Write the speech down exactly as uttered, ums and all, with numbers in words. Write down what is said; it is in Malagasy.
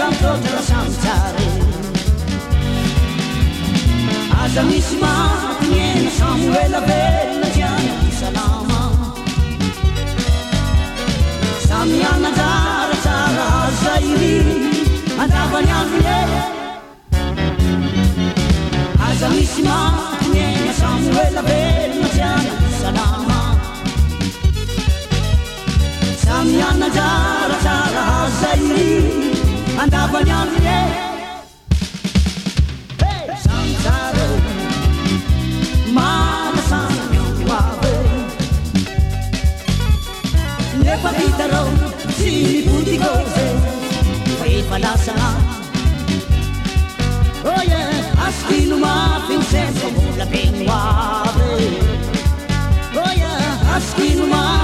Totra samsare Aza misy matiny Samuela velona tiana salama Samy anajara tsara zairi Andavany andro Aza misy matiny Samuela velona tiana salama Samy anajara tsara zairi Andavany andro Samsara Manasana nyoave Nefa vitarao Sini puti cose Fai falasana Oh yeah Askinu ma finsenso Mula penguave Oh yeah Askinu ma